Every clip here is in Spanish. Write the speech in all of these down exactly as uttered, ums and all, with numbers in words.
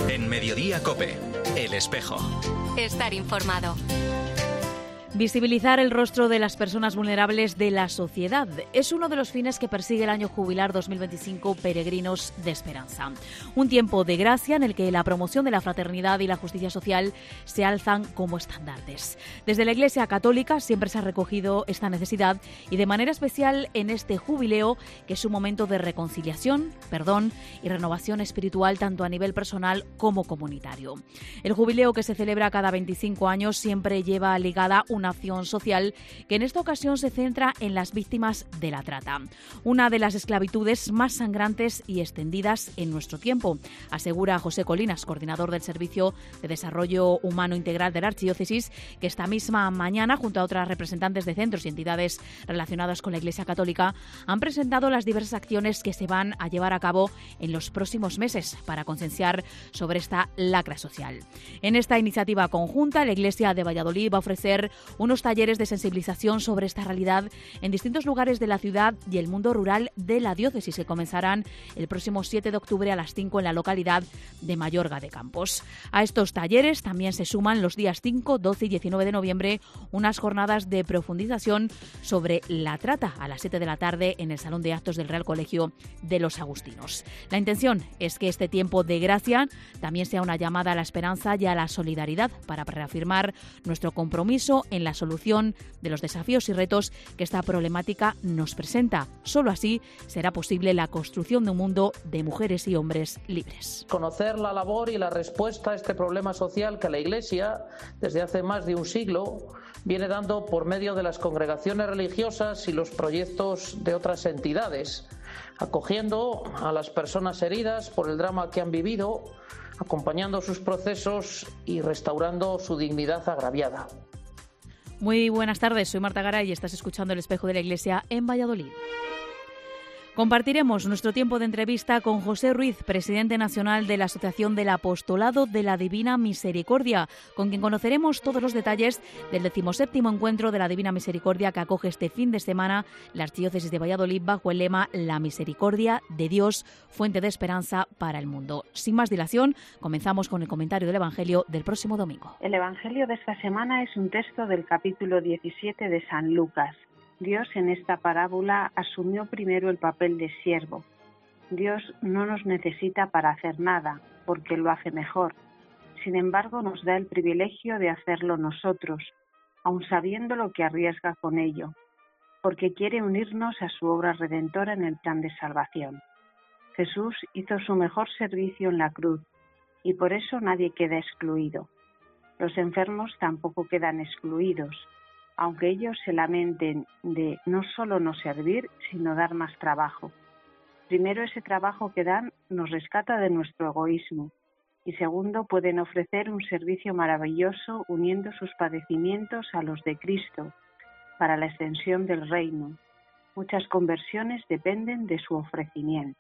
En Mediodía COPE, El Espejo. Estar informado. Visibilizar el rostro de las personas vulnerables de la sociedad es uno de los fines que persigue el año jubilar dos mil veinticinco Peregrinos de Esperanza. Un tiempo de gracia en el que la promoción de la fraternidad y la justicia social se alzan como estandartes. Desde la Iglesia Católica siempre se ha recogido esta necesidad y de manera especial en este jubileo, que es un momento de reconciliación, perdón y renovación espiritual tanto a nivel personal como comunitario. El jubileo, que se celebra cada veinticinco años, siempre lleva ligada una acción social que en esta ocasión se centra en las víctimas de la trata, una de las esclavitudes más sangrantes y extendidas en nuestro tiempo, asegura José Colinas, coordinador del Servicio de Desarrollo Humano Integral de la Archidiócesis, que esta misma mañana, junto a otras representantes de centros y entidades relacionadas con la Iglesia Católica, han presentado las diversas acciones que se van a llevar a cabo en los próximos meses para concienciar sobre esta lacra social. En esta iniciativa conjunta, la Iglesia de Valladolid va a ofrecer unos talleres de sensibilización sobre esta realidad en distintos lugares de la ciudad y el mundo rural de la diócesis, que comenzarán el próximo siete de octubre a las cinco en la localidad de Mayorga de Campos. A estos talleres también se suman los días cinco, doce y diecinueve de noviembre unas jornadas de profundización sobre la trata a las siete de la tarde en el Salón de Actos del Real Colegio de los Agustinos. La intención es que este tiempo de gracia también sea una llamada a la esperanza y a la solidaridad para reafirmar nuestro compromiso en la solución de los desafíos y retos que esta problemática nos presenta. Solo así será posible la construcción de un mundo de mujeres y hombres libres. Conocer la labor y la respuesta a este problema social que la Iglesia, desde hace más de un siglo, viene dando por medio de las congregaciones religiosas y los proyectos de otras entidades, acogiendo a las personas heridas por el drama que han vivido, acompañando sus procesos y restaurando su dignidad agraviada. Muy buenas tardes, soy Marta Garay y estás escuchando El Espejo de la Iglesia en Valladolid. Compartiremos nuestro tiempo de entrevista con José Ruiz, presidente nacional de la Asociación del Apostolado de la Divina Misericordia, con quien conoceremos todos los detalles del decimoséptimo encuentro de la Divina Misericordia que acoge este fin de semana la Archidiócesis de Valladolid bajo el lema La Misericordia de Dios, fuente de esperanza para el mundo. Sin más dilación, comenzamos con el comentario del Evangelio del próximo domingo. El Evangelio de esta semana es un texto del capítulo diecisiete de San Lucas. Dios en esta parábola asumió primero el papel de siervo. Dios no nos necesita para hacer nada, porque lo hace mejor. Sin embargo, nos da el privilegio de hacerlo nosotros, aun sabiendo lo que arriesga con ello, porque quiere unirnos a su obra redentora en el plan de salvación. Jesús hizo su mejor servicio en la cruz, y por eso nadie queda excluido. Los enfermos tampoco quedan excluidos, aunque ellos se lamenten de no solo no servir, sino dar más trabajo. Primero, ese trabajo que dan nos rescata de nuestro egoísmo, y segundo, pueden ofrecer un servicio maravilloso uniendo sus padecimientos a los de Cristo, para la extensión del reino. Muchas conversiones dependen de su ofrecimiento.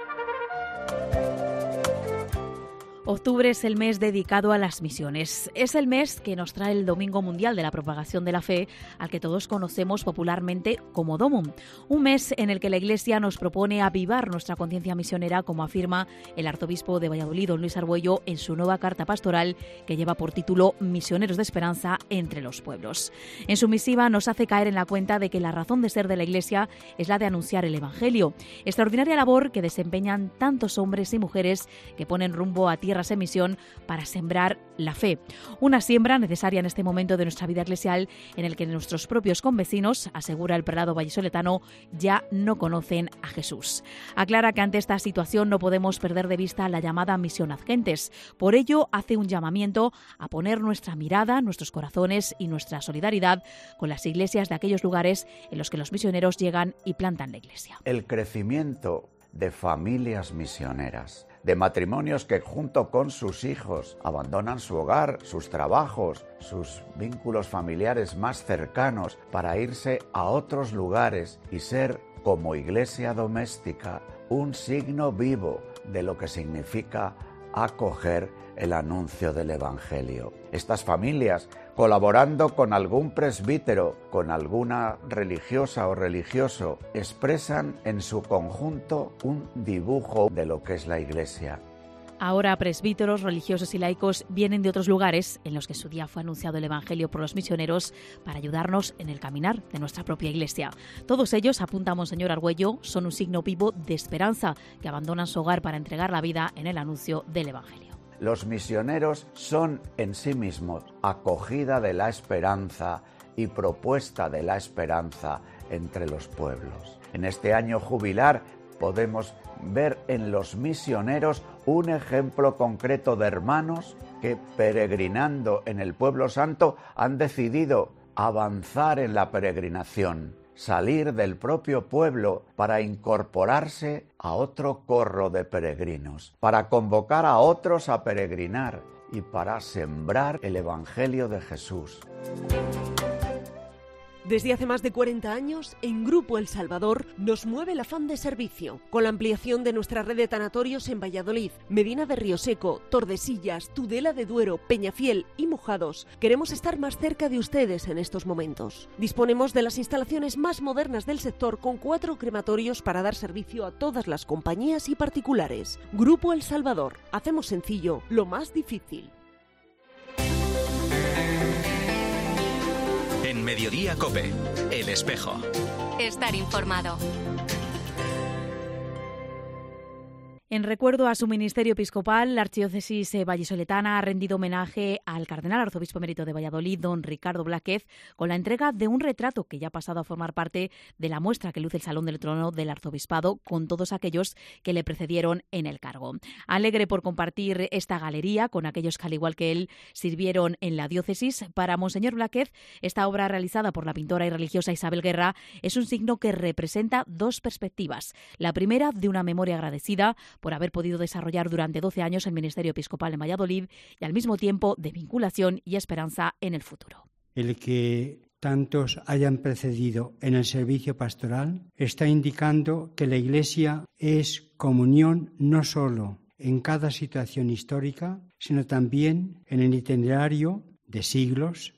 Octubre es el mes dedicado a las misiones. Es el mes que nos trae el Domingo Mundial de la Propagación de la Fe, al que todos conocemos popularmente como Domum. Un mes en el que la Iglesia nos propone avivar nuestra conciencia misionera, como afirma el arzobispo de Valladolid, don Luis Argüello, en su nueva carta pastoral que lleva por título Misioneros de Esperanza entre los pueblos. En su misiva nos hace caer en la cuenta de que la razón de ser de la Iglesia es la de anunciar el Evangelio. Extraordinaria labor que desempeñan tantos hombres y mujeres que ponen rumbo a tierra en misión para sembrar la fe. Una siembra necesaria en este momento de nuestra vida eclesial en el que nuestros propios convecinos, asegura el prelado vallisoletano, ya no conocen a Jesús. Aclara que ante esta situación no podemos perder de vista la llamada misión ad gentes. Por ello, hace un llamamiento a poner nuestra mirada, nuestros corazones y nuestra solidaridad con las iglesias de aquellos lugares en los que los misioneros llegan y plantan la iglesia. El crecimiento de familias misioneras, de matrimonios que junto con sus hijos abandonan su hogar, sus trabajos, sus vínculos familiares más cercanos para irse a otros lugares y ser, como iglesia doméstica, un signo vivo de lo que significa acoger el anuncio del Evangelio. Estas familias, colaborando con algún presbítero, con alguna religiosa o religioso, expresan en su conjunto un dibujo de lo que es la Iglesia. Ahora presbíteros, religiosos y laicos vienen de otros lugares en los que en su día fue anunciado el Evangelio por los misioneros para ayudarnos en el caminar de nuestra propia Iglesia. Todos ellos, apunta Monseñor Argüello, son un signo vivo de esperanza que abandonan su hogar para entregar la vida en el anuncio del Evangelio. Los misioneros son en sí mismos acogida de la esperanza y propuesta de la esperanza entre los pueblos. En este año jubilar podemos ver en los misioneros un ejemplo concreto de hermanos que, peregrinando en el pueblo santo, han decidido avanzar en la peregrinación, salir del propio pueblo para incorporarse a otro corro de peregrinos, para convocar a otros a peregrinar y para sembrar el Evangelio de Jesús. Desde hace más de cuarenta años, en Grupo El Salvador nos mueve el afán de servicio. Con la ampliación de nuestra red de tanatorios en Valladolid, Medina de Rioseco, Tordesillas, Tudela de Duero, Peñafiel y Mojados, queremos estar más cerca de ustedes en estos momentos. Disponemos de las instalaciones más modernas del sector con cuatro crematorios para dar servicio a todas las compañías y particulares. Grupo El Salvador. Hacemos sencillo lo más difícil. En Mediodía COPE, El Espejo. Estar informado. En recuerdo a su ministerio episcopal, la archidiócesis vallisoletana ha rendido homenaje al cardenal arzobispo emérito de Valladolid, don Ricardo Blázquez, con la entrega de un retrato que ya ha pasado a formar parte de la muestra que luce el Salón del Trono del Arzobispado con todos aquellos que le precedieron en el cargo. Alegre por compartir esta galería con aquellos que, al igual que él, sirvieron en la diócesis, para Monseñor Blázquez, esta obra realizada por la pintora y religiosa Isabel Guerra es un signo que representa dos perspectivas. La primera, de una memoria agradecida por haber podido desarrollar durante doce años el ministerio episcopal en Valladolid y al mismo tiempo de vinculación y esperanza en el futuro. El que tantos hayan precedido en el servicio pastoral está indicando que la Iglesia es comunión no solo en cada situación histórica, sino también en el itinerario de siglos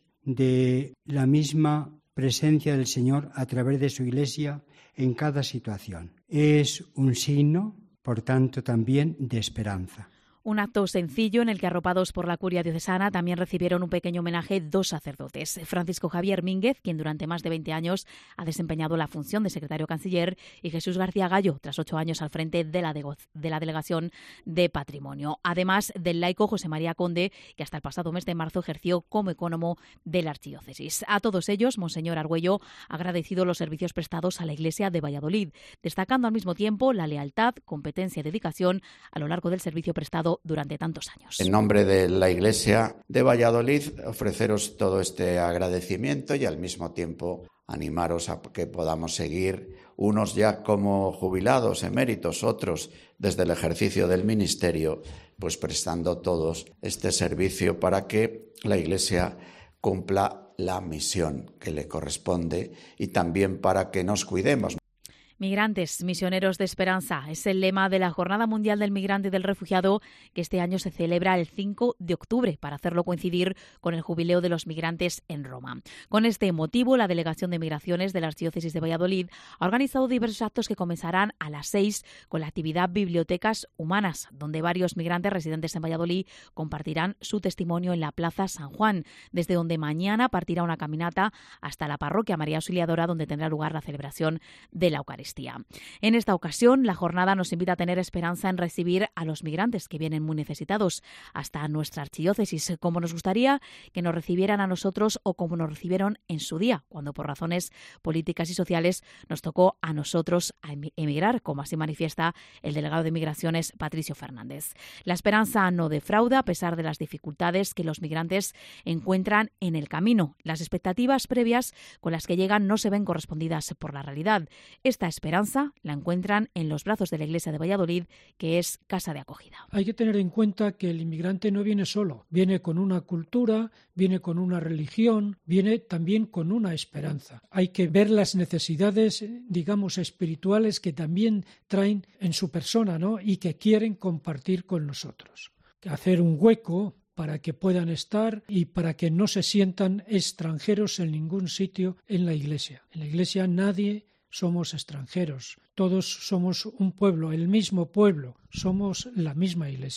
de la misma presencia del Señor a través de su Iglesia en cada situación. Es un signo, por tanto, también de esperanza. Un acto sencillo en el que, arropados por la curia diocesana, también recibieron un pequeño homenaje dos sacerdotes. Francisco Javier Mínguez, quien durante más de veinte años ha desempeñado la función de secretario canciller, y Jesús García Gallo, tras ocho años al frente de la, de, de la Delegación de Patrimonio. Además del laico José María Conde, que hasta el pasado mes de marzo ejerció como ecónomo de la archidiócesis. A todos ellos, Monseñor Argüello ha agradecido los servicios prestados a la Iglesia de Valladolid, destacando al mismo tiempo la lealtad, competencia y dedicación a lo largo del servicio prestado durante tantos años. En nombre de la Iglesia de Valladolid, ofreceros todo este agradecimiento y al mismo tiempo animaros a que podamos seguir, unos ya como jubilados eméritos, otros desde el ejercicio del ministerio, pues prestando todos este servicio para que la Iglesia cumpla la misión que le corresponde y también para que nos cuidemos. Migrantes, misioneros de esperanza, es el lema de la Jornada Mundial del Migrante y del Refugiado, que este año se celebra el cinco de octubre para hacerlo coincidir con el jubileo de los migrantes en Roma. Con este motivo, la Delegación de Migraciones de la Archidiócesis de Valladolid ha organizado diversos actos que comenzarán a las seis con la actividad Bibliotecas Humanas, donde varios migrantes residentes en Valladolid compartirán su testimonio en la Plaza San Juan, desde donde mañana partirá una caminata hasta la Parroquia María Auxiliadora, donde tendrá lugar la celebración de la Eucaristía. En esta ocasión, la jornada nos invita a tener esperanza en recibir a los migrantes que vienen muy necesitados hasta nuestra archidiócesis, como nos gustaría que nos recibieran a nosotros o como nos recibieron en su día, cuando por razones políticas y sociales nos tocó a nosotros emigrar, como así manifiesta el delegado de Migraciones, Patricio Fernández. La esperanza no defrauda a pesar de las dificultades que los migrantes encuentran en el camino. Las expectativas previas con las que llegan no se ven correspondidas por la realidad. Esta esperanza la encuentran en los brazos de la Iglesia de Valladolid, que es casa de acogida. Hay que tener en cuenta que el inmigrante no viene solo, viene con una cultura, viene con una religión, viene también con una esperanza. Hay que ver las necesidades, digamos, espirituales que también traen en su persona, ¿no? Y que quieren compartir con nosotros. Hacer un hueco para que puedan estar y para que no se sientan extranjeros en ningún sitio en la Iglesia. En la Iglesia nadie somos extranjeros, todos somos un pueblo, el mismo pueblo, somos la misma Iglesia.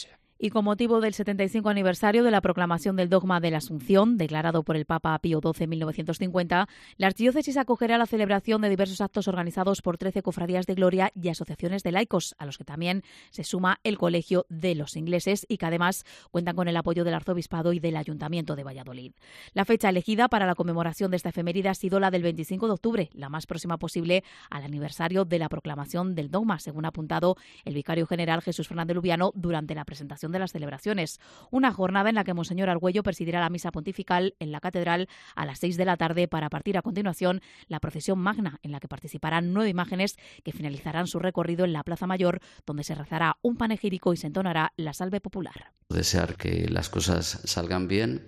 Y con motivo del setenta y cinco aniversario de la proclamación del dogma de la Asunción, declarado por el Papa Pío doce en mil novecientos cincuenta, la Archidiócesis acogerá la celebración de diversos actos organizados por trece cofradías de gloria y asociaciones de laicos, a los que también se suma el Colegio de los Ingleses y que además cuentan con el apoyo del Arzobispado y del Ayuntamiento de Valladolid. La fecha elegida para la conmemoración de esta efeméride ha sido la del veinticinco de octubre, la más próxima posible al aniversario de la proclamación del dogma, según ha apuntado el vicario general Jesús Fernández Lubiano durante la presentación de las celebraciones. Una jornada en la que Monseñor Argüello presidirá la misa pontifical en la catedral a las seis de la tarde para partir a continuación la procesión magna, en la que participarán nueve imágenes que finalizarán su recorrido en la Plaza Mayor, donde se rezará un panegírico y se entonará la salve popular. Desear que las cosas salgan bien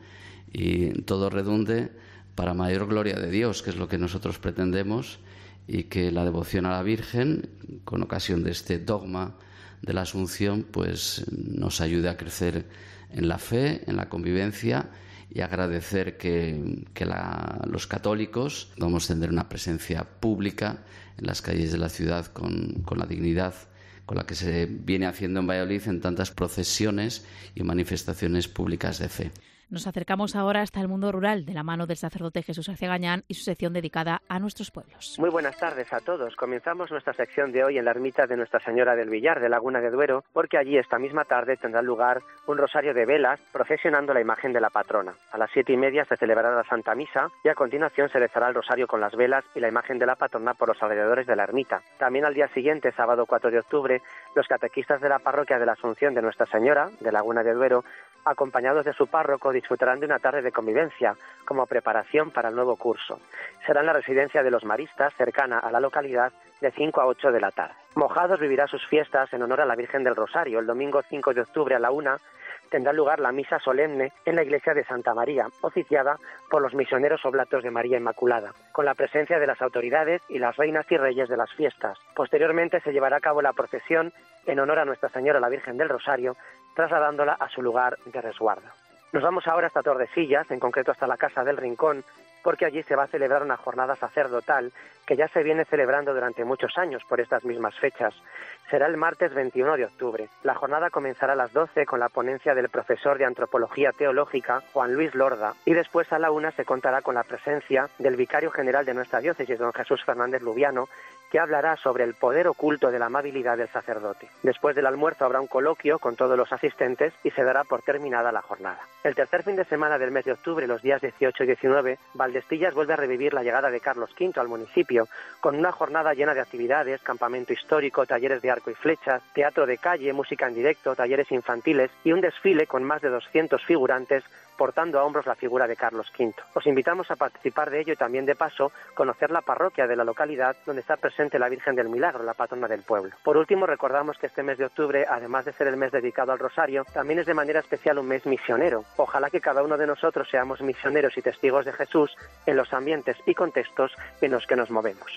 y todo redunde para mayor gloria de Dios, que es lo que nosotros pretendemos, y que la devoción a la Virgen, con ocasión de este dogma de la Asunción, pues nos ayude a crecer en la fe, en la convivencia, y agradecer que, que la, los católicos vamos a tener una presencia pública en las calles de la ciudad con, con la dignidad con la que se viene haciendo en Valladolid en tantas procesiones y manifestaciones públicas de fe. Nos acercamos ahora hasta el mundo rural, de la mano del sacerdote Jesús Arcegañán y su sección dedicada a nuestros pueblos. Muy buenas tardes a todos. Comenzamos nuestra sección de hoy en la ermita de Nuestra Señora del Villar, de Laguna de Duero, porque allí esta misma tarde tendrá lugar un rosario de velas procesionando la imagen de la patrona. A las siete y media se celebrará la Santa Misa y a continuación se rezará el rosario con las velas y la imagen de la patrona por los alrededores de la ermita. También al día siguiente, sábado cuatro de octubre, los catequistas de la parroquia de la Asunción de Nuestra Señora de Laguna de Duero, acompañados de su párroco, disfrutarán de una tarde de convivencia como preparación para el nuevo curso. Será en la residencia de los maristas, cercana a la localidad, de cinco a ocho de la tarde. Mojados vivirá sus fiestas en honor a la Virgen del Rosario. El domingo cinco de octubre a la una tendrá lugar la misa solemne en la iglesia de Santa María, oficiada por los misioneros oblatos de María Inmaculada, con la presencia de las autoridades y las reinas y reyes de las fiestas. Posteriormente se llevará a cabo la procesión en honor a Nuestra Señora la Virgen del Rosario, trasladándola a su lugar de resguardo. Nos vamos ahora hasta Tordesillas, en concreto hasta la Casa del Rincón, porque allí se va a celebrar una jornada sacerdotal que ya se viene celebrando durante muchos años por estas mismas fechas. Será el martes veintiuno de octubre. La jornada comenzará a las doce con la ponencia del profesor de Antropología Teológica, Juan Luis Lorda, y después a la una se contará con la presencia del vicario general de nuestra diócesis, don Jesús Fernández Lubiano, que hablará sobre el poder oculto de la amabilidad del sacerdote. Después del almuerzo habrá un coloquio con todos los asistentes y se dará por terminada la jornada. El tercer fin de semana del mes de octubre, los días dieciocho y diecinueve, Valdestillas vuelve a revivir la llegada de Carlos quinto al municipio, con una jornada llena de actividades, campamento histórico, talleres de arco y flechas, teatro de calle, música en directo, talleres infantiles y un desfile con más de doscientos figurantes portando a hombros la figura de Carlos quinto. Os invitamos a participar de ello y también de paso conocer la parroquia de la localidad donde está presente la Virgen del Milagro, la patrona del pueblo. Por último, recordamos que este mes de octubre, además de ser el mes dedicado al Rosario, también es de manera especial un mes misionero. Ojalá que cada uno de nosotros seamos misioneros y testigos de Jesús en los ambientes y contextos en los que nos movemos.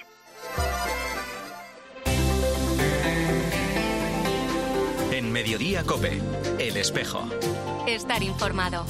En Mediodía COPE, El Espejo. Estar informado.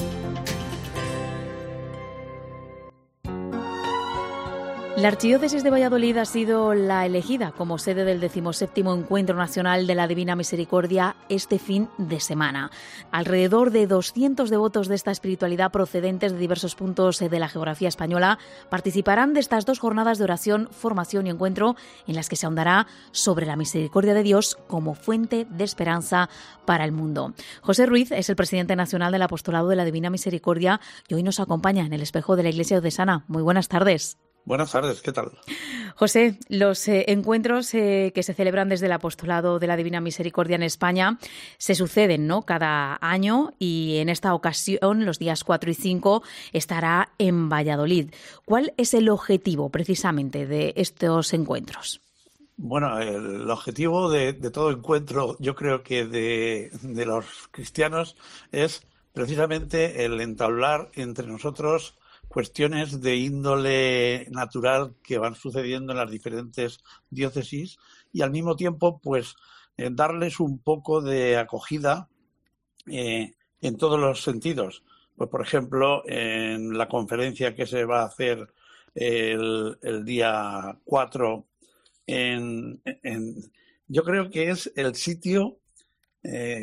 La Archidiócesis de Valladolid ha sido la elegida como sede del decimoséptimo Encuentro Nacional de la Divina Misericordia este fin de semana. Alrededor de doscientos devotos de esta espiritualidad procedentes de diversos puntos de la geografía española participarán de estas dos jornadas de oración, formación y encuentro en las que se ahondará sobre la misericordia de Dios como fuente de esperanza para el mundo. José Ruiz es el presidente nacional del Apostolado de la Divina Misericordia y hoy nos acompaña en el espejo de la Iglesia Diocesana. Muy buenas tardes. Buenas tardes, ¿qué tal? José, los eh, encuentros eh, que se celebran desde el Apostolado de la Divina Misericordia en España se suceden, ¿no?, cada año y en esta ocasión, los días cuatro y cinco, estará en Valladolid. ¿Cuál es el objetivo precisamente de estos encuentros? Bueno, el objetivo de, de todo encuentro, yo creo que de, de los cristianos, es precisamente el entablar entre nosotros cuestiones de índole natural que van sucediendo en las diferentes diócesis y al mismo tiempo pues eh, darles un poco de acogida eh, en todos los sentidos. Pues por ejemplo, en la conferencia que se va a hacer el, el día cuatro, en, en, yo creo que es el sitio eh,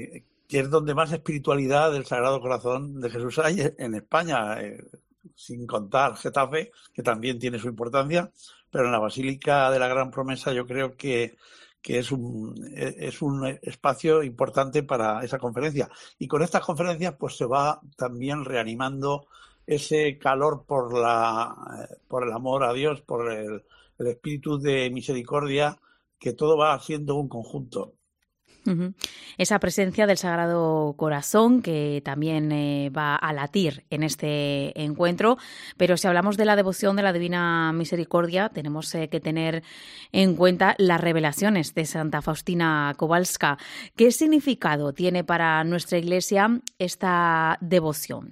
que es donde más espiritualidad del Sagrado Corazón de Jesús hay en España, eh, sin contar Getafe, que también tiene su importancia, pero en la Basílica de la Gran Promesa yo creo que, que es un, es un espacio importante para esa conferencia. Y con estas conferencias pues se va también reanimando ese calor por la por el amor a Dios, por el, el espíritu de misericordia, que todo va siendo un conjunto. Uh-huh. Esa presencia del Sagrado Corazón que también eh, va a latir en este encuentro, pero si hablamos de la devoción de la Divina Misericordia, tenemos eh, que tener en cuenta las revelaciones de Santa Faustina Kowalska. ¿Qué significado tiene para nuestra Iglesia esta devoción?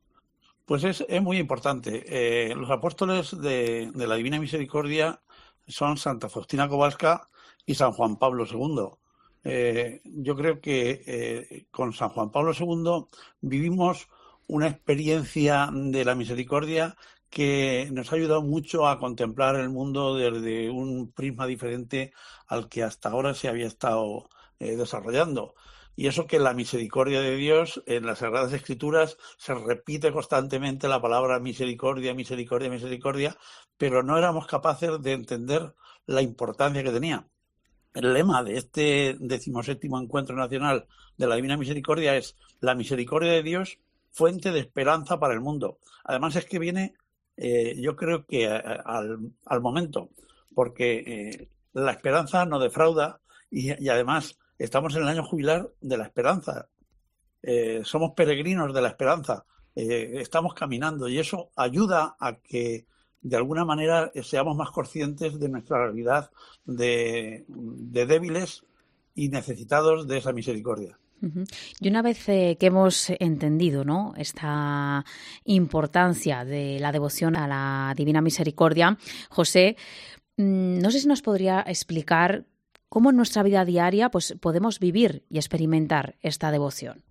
Pues es, es muy importante. Eh, los apóstoles de, de la Divina Misericordia son Santa Faustina Kowalska y San Juan Pablo segundo. Eh, yo creo que eh, con San Juan Pablo segundo vivimos una experiencia de la misericordia que nos ha ayudado mucho a contemplar el mundo desde un prisma diferente al que hasta ahora se había estado eh, desarrollando. Y eso que la misericordia de Dios, en las Sagradas Escrituras se repite constantemente la palabra misericordia, misericordia, misericordia, pero no éramos capaces de entender la importancia que tenía. El lema de este decimoséptimo Encuentro Nacional de la Divina Misericordia es la misericordia de Dios, fuente de esperanza para el mundo. Además es que viene, eh, yo creo que a, a, al, al momento, porque eh, la esperanza no defrauda y, y además estamos en el año jubilar de la esperanza. Eh, somos peregrinos de la esperanza. Eh, estamos caminando y eso ayuda a que de alguna manera seamos más conscientes de nuestra realidad de, de débiles y necesitados de esa misericordia. Uh-huh. Y una vez eh, que hemos entendido, ¿no?, esta importancia de la devoción a la Divina Misericordia, José, no sé si nos podría explicar cómo en nuestra vida diaria pues, podemos vivir y experimentar esta devoción.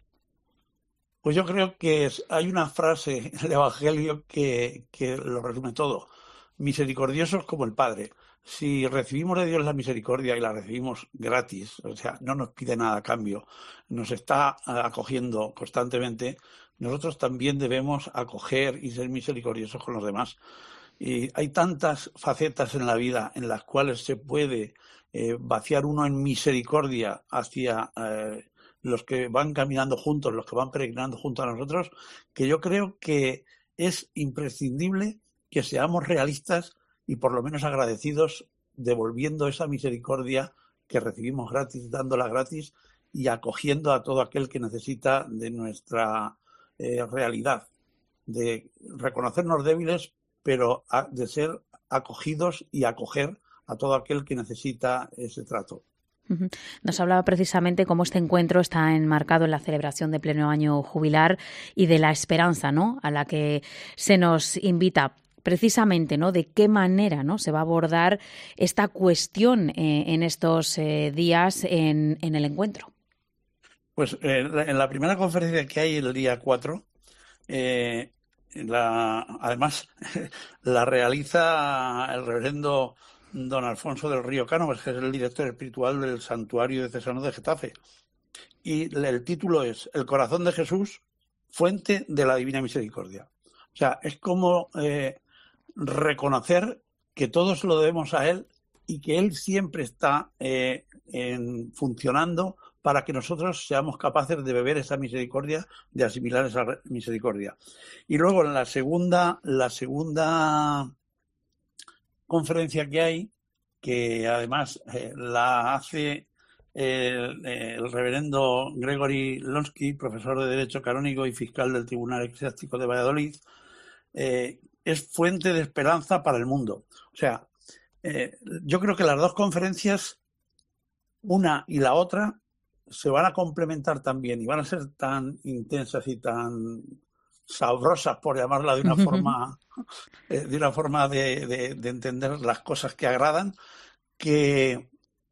Pues yo creo que es, hay una frase en el Evangelio que, que lo resume todo. Misericordiosos como el Padre. Si recibimos de Dios la misericordia y la recibimos gratis, o sea, no nos pide nada a cambio, nos está acogiendo constantemente, nosotros también debemos acoger y ser misericordiosos con los demás. Y hay tantas facetas en la vida en las cuales se puede eh, vaciar uno en misericordia hacia eh, los que van caminando juntos, los que van peregrinando junto a nosotros, que yo creo que es imprescindible que seamos realistas y por lo menos agradecidos, devolviendo esa misericordia que recibimos gratis, dándola gratis y acogiendo a todo aquel que necesita de nuestra eh, realidad, de reconocernos débiles, pero a, de ser acogidos y acoger a todo aquel que necesita ese trato. Nos hablaba precisamente cómo este encuentro está enmarcado en la celebración de pleno año jubilar y de la esperanza, ¿no?, a la que se nos invita. Precisamente, ¿no?, de qué manera, ¿no?, se va a abordar esta cuestión eh, en estos eh, días en, en el encuentro. Pues eh, en la primera conferencia que hay el día cuatro, eh, la, además la realiza el reverendo don Alfonso del Río Cánovas, que es el director espiritual del Santuario Diocesano de Getafe. Y el título es El corazón de Jesús, fuente de la Divina Misericordia. O sea, es como eh, reconocer que todos lo debemos a Él y que Él siempre está eh, en, funcionando para que nosotros seamos capaces de beber esa misericordia, de asimilar esa misericordia. Y luego en la segunda, la segunda conferencia que hay, que además eh, la hace el, el reverendo Gregory Lonsky, profesor de Derecho Canónico y fiscal del Tribunal Eclesiástico de Valladolid, eh, es fuente de esperanza para el mundo. O sea, eh, yo creo que las dos conferencias, una y la otra, se van a complementar también y van a ser tan intensas y tan sabrosas, por llamarla de una forma eh, de una forma de, de, de entender las cosas que agradan, que,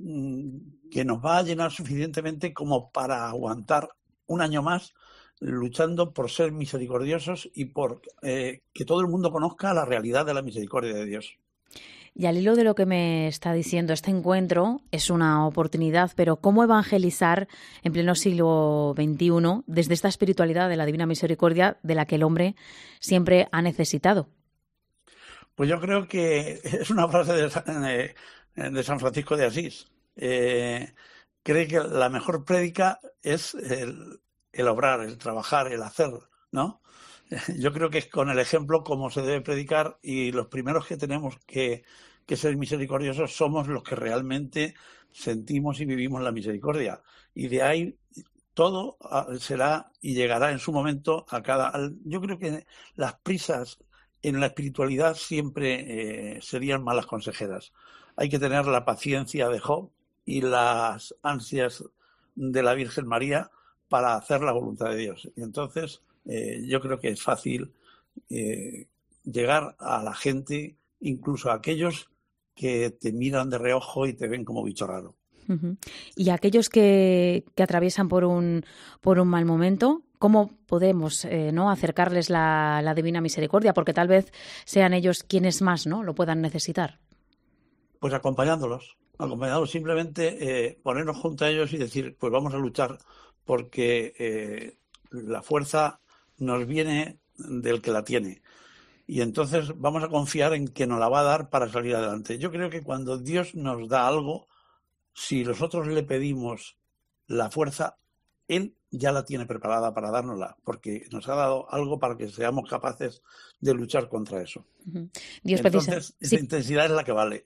que nos va a llenar suficientemente como para aguantar un año más luchando por ser misericordiosos y por eh, que todo el mundo conozca la realidad de la misericordia de Dios. Y al hilo de lo que me está diciendo, este encuentro es una oportunidad, pero ¿cómo evangelizar en pleno siglo veintiuno desde esta espiritualidad de la Divina Misericordia de la que el hombre siempre ha necesitado? Pues yo creo que es una frase de, de San Francisco de Asís. Eh, cree que la mejor prédica es el, el obrar, el trabajar, el hacer, ¿no? Yo creo que es con el ejemplo como se debe predicar, y los primeros que tenemos que, que ser misericordiosos somos los que realmente sentimos y vivimos la misericordia. Y de ahí todo será y llegará en su momento a cada... Yo creo que las prisas en la espiritualidad siempre eh, serían malas consejeras. Hay que tener la paciencia de Job y las ansias de la Virgen María para hacer la voluntad de Dios. Y entonces... Eh, yo creo que es fácil eh, llegar a la gente, incluso a aquellos que te miran de reojo y te ven como bicho raro. Uh-huh. Y aquellos que, que atraviesan por un, por un mal momento, ¿cómo podemos eh, ¿no? acercarles la, la Divina Misericordia? Porque tal vez sean ellos quienes más ¿no? lo puedan necesitar. Pues acompañándolos, acompañándolos simplemente eh, ponernos junto a ellos y decir, pues vamos a luchar, porque eh, la fuerza nos viene del que la tiene. Y entonces vamos a confiar en que nos la va a dar para salir adelante. Yo creo que cuando Dios nos da algo, si nosotros le pedimos la fuerza, Él ya la tiene preparada para dárnosla, porque nos ha dado algo para que seamos capaces de luchar contra eso. Uh-huh. Dios Entonces, precisa... esa sí. intensidad es la que vale.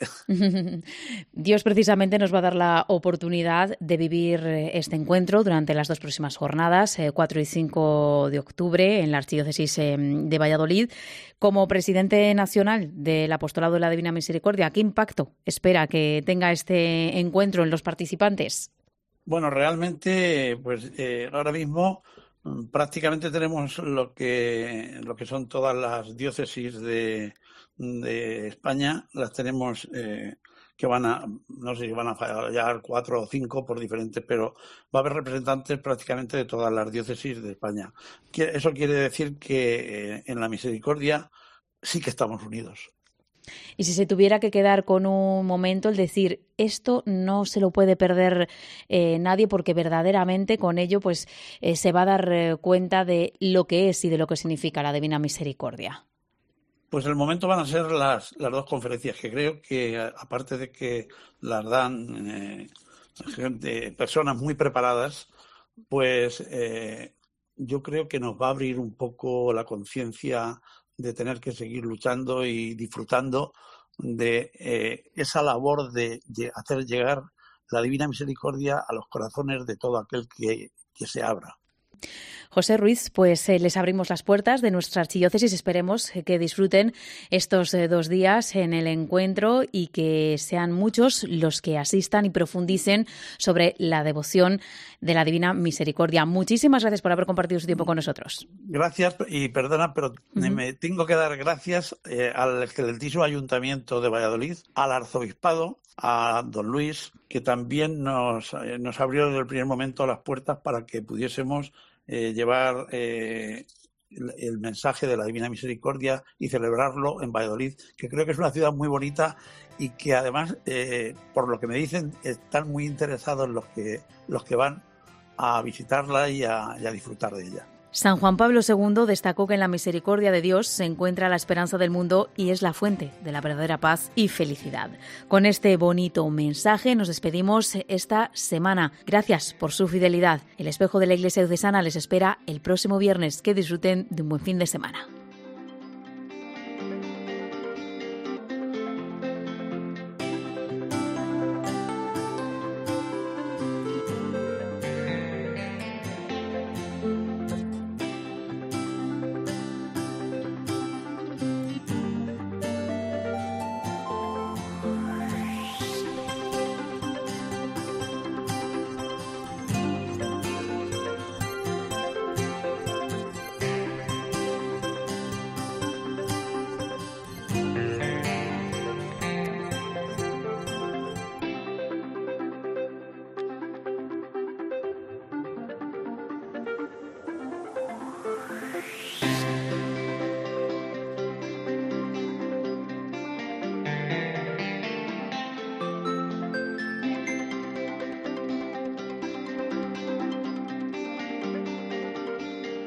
Dios precisamente nos va a dar la oportunidad de vivir este encuentro durante las dos próximas jornadas, eh, cuatro y cinco de octubre, en la Archidiócesis eh, de Valladolid. Como presidente nacional del Apostolado de la Divina Misericordia, ¿qué impacto espera que tenga este encuentro en los participantes? Bueno, realmente, pues eh, ahora mismo prácticamente tenemos lo que lo que son todas las diócesis de, de España, las tenemos eh, que van a, no sé si van a fallar cuatro o cinco por diferentes, pero va a haber representantes prácticamente de todas las diócesis de España. Eso quiere decir que eh, en la misericordia sí que estamos unidos. Y si se tuviera que quedar con un momento, el decir, esto no se lo puede perder eh, nadie, porque verdaderamente con ello pues eh, se va a dar eh, cuenta de lo que es y de lo que significa la Divina Misericordia. Pues el momento van a ser las, las dos conferencias, que creo que aparte de que las dan eh, gente, personas muy preparadas, pues eh, yo creo que nos va a abrir un poco la conciencia de tener que seguir luchando y disfrutando de eh, esa labor de, de hacer llegar la Divina Misericordia a los corazones de todo aquel que, que se abra. José Ruiz, pues eh, les abrimos las puertas de nuestra archidiócesis. Esperemos que disfruten estos eh, dos días en el encuentro y que sean muchos los que asistan y profundicen sobre la devoción de la Divina Misericordia. Muchísimas gracias por haber compartido su tiempo con nosotros. Gracias, y perdona, pero Uh-huh. me tengo que dar gracias eh, al excelentísimo Ayuntamiento de Valladolid, al Arzobispado, a don Luis, que también nos, eh, nos abrió desde el primer momento las puertas para que pudiésemos Eh, llevar eh, el, el mensaje de la Divina Misericordia y celebrarlo en Valladolid, que creo que es una ciudad muy bonita y que además, eh, por lo que me dicen, están muy interesados los que, los que van a visitarla y a, y a disfrutar de ella. San Juan Pablo segundo destacó que en la misericordia de Dios se encuentra la esperanza del mundo y es la fuente de la verdadera paz y felicidad. Con este bonito mensaje nos despedimos esta semana. Gracias por su fidelidad. El espejo de la Iglesia Diocesana les espera el próximo viernes. Que disfruten de un buen fin de semana.